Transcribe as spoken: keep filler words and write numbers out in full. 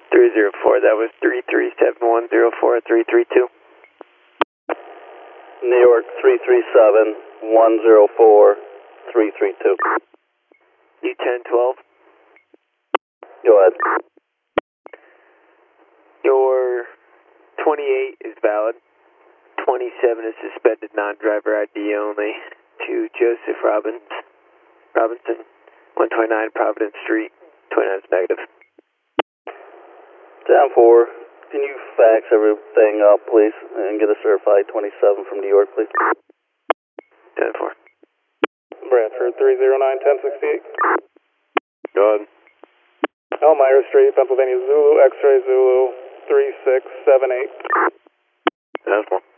three zero four, that was three three seven one zero four three three two. New York three three seven one zero four three three two. U ten twelve. Go ahead. Your twenty-eight is valid. twenty-seven is suspended non-driver I D only to Joseph Robbins, Robinson, one twenty-nine Providence Street, twenty-nine is negative. Down four, can you fax everything up, please, and get a certified twenty-seven from New York, please? ten four. Bradford three zero nine ten sixty-eight. Go ahead. Elmira Street, Pennsylvania Zulu, X-ray Zulu, three six seven eight. ten four.